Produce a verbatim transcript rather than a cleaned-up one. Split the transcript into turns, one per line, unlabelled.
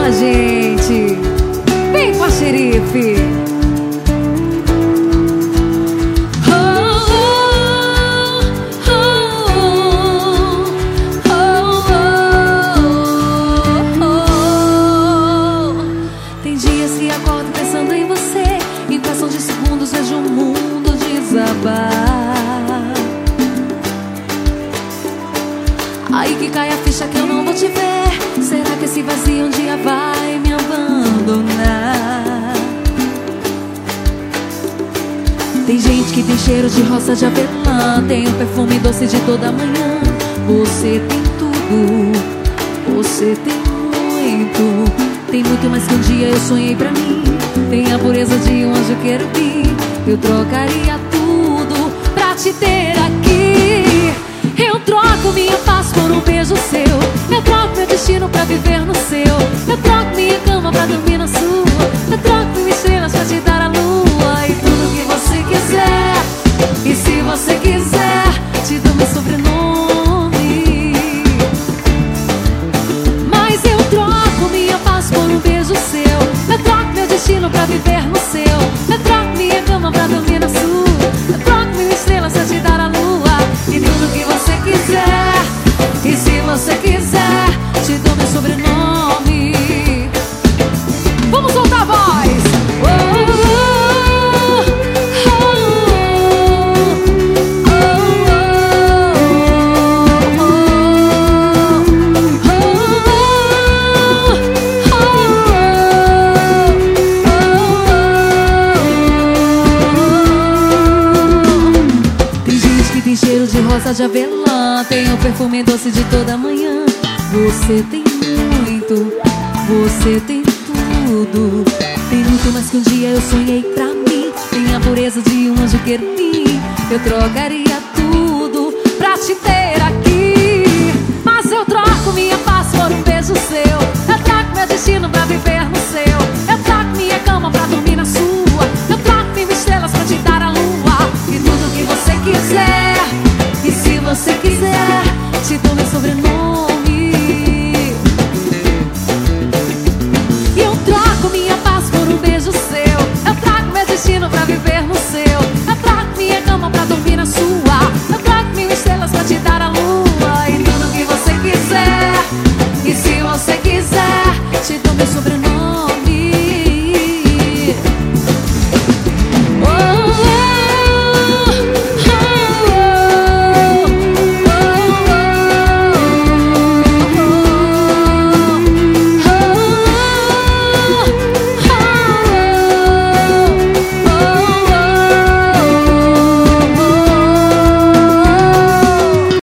a gente. Vem com a xerife.
Tem dias que acordo pensando em você, em fração de segundos vejo o mundo desabar. Aí que cai a ficha que eu não vou te ver. Será que esse vazio um dia vai me abandonar? Tem gente que tem cheiro de rosa de avelã, tem o perfume doce de toda manhã. Você tem tudo, você tem muito. Tem muito mais que um dia eu sonhei pra mim. Tem a pureza de um anjo querubim. Eu trocaria tudo pra te ter aqui. Eu troco minha paz por um beijo seu. Eu troco meu destino pra viver no seu. Eu troco minha cama pra dormir na sua. Eu troco minhas estrelas pra te dar a lua. E tudo que você quiser. E se você quiser, te dou meu sobrenome. Mas eu troco minha paz por um beijo seu. Eu troco meu destino pra viver no seu. Eu troco minha cama pra dormir na sua. Eu troco minhas estrelas pra te dar a lua. E tudo que você quiser. E se você quiser, te dou meu sobrenome. Vamos soltar a voz. Oh, oh, oh, oh, oh. Tem gente que tem cheiro de rosa de avelã, tem o perfume doce de toda manhã. Você tem muito, você tem tudo. Tem muito mais que um dia eu sonhei pra mim. Tem a pureza de um anjo querubim. Eu trocaria